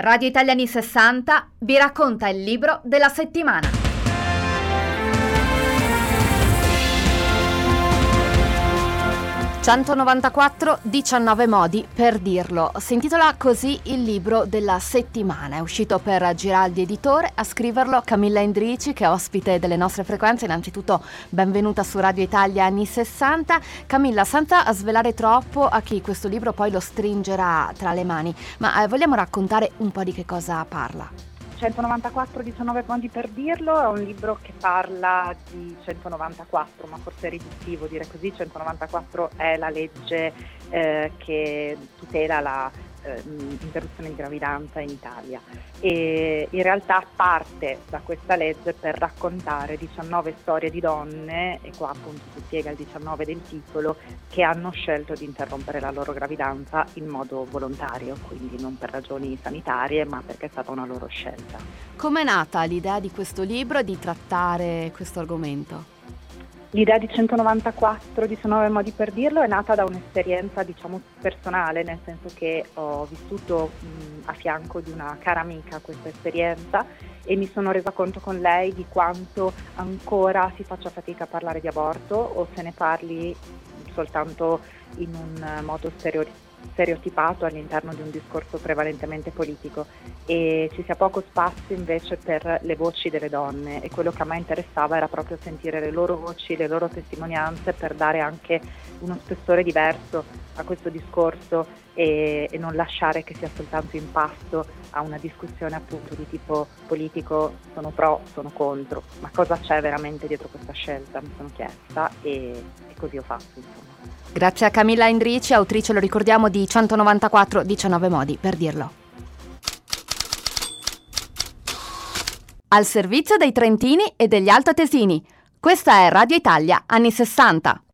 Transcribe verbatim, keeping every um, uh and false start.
Radio Italia anni sessanta vi racconta il libro della settimana. centonovantaquattro diciannove modi per dirlo. Si intitola così il libro della settimana. È uscito per Giraldi Editore. A scriverlo Camilla Endrici, che è ospite delle nostre frequenze. Innanzitutto benvenuta su Radio Italia anni sessanta. Camilla, senza svelare troppo a chi questo libro poi lo stringerà tra le mani, ma eh, vogliamo raccontare un po' di che cosa parla? centonovantaquattro diciannove modi per dirlo è un libro che parla di centonovantaquattro, ma forse è riduttivo dire così. centonovantaquattro è la legge eh, che tutela la eh, interruzione di gravidanza in Italia, e in realtà parte da questa legge per raccontare diciannove storie di donne, e qua appunto si spiega il diciannove del titolo, che hanno scelto di interrompere la loro gravidanza in modo volontario, quindi non per ragioni sanitarie, ma perché è stata una loro scelta. Com'è nata l'idea di questo libro e di trattare questo argomento? L'idea di centonovantaquattro diciannove modi per dirlo è nata da un'esperienza, diciamo, personale, nel senso che ho vissuto mh, a fianco di una cara amica questa esperienza e mi sono resa conto con lei di quanto ancora si faccia fatica a parlare di aborto, o se ne parli soltanto in un modo stereotipato stereotipato all'interno di un discorso prevalentemente politico, e ci sia poco spazio invece per le voci delle donne, e quello che a me interessava era proprio sentire le loro voci, le loro testimonianze, per dare anche uno spessore diverso a questo discorso e, e non lasciare che sia soltanto impasto a una discussione appunto di tipo politico: sono pro, sono contro, ma cosa c'è veramente dietro questa scelta, mi sono chiesta, e, e così ho fatto, insomma. Grazie a Camilla Endrici, autrice, lo ricordiamo, di centonovantaquattro diciannove modi per dirlo. Al servizio dei trentini e degli altoatesini. Questa è Radio Italia anni sessanta.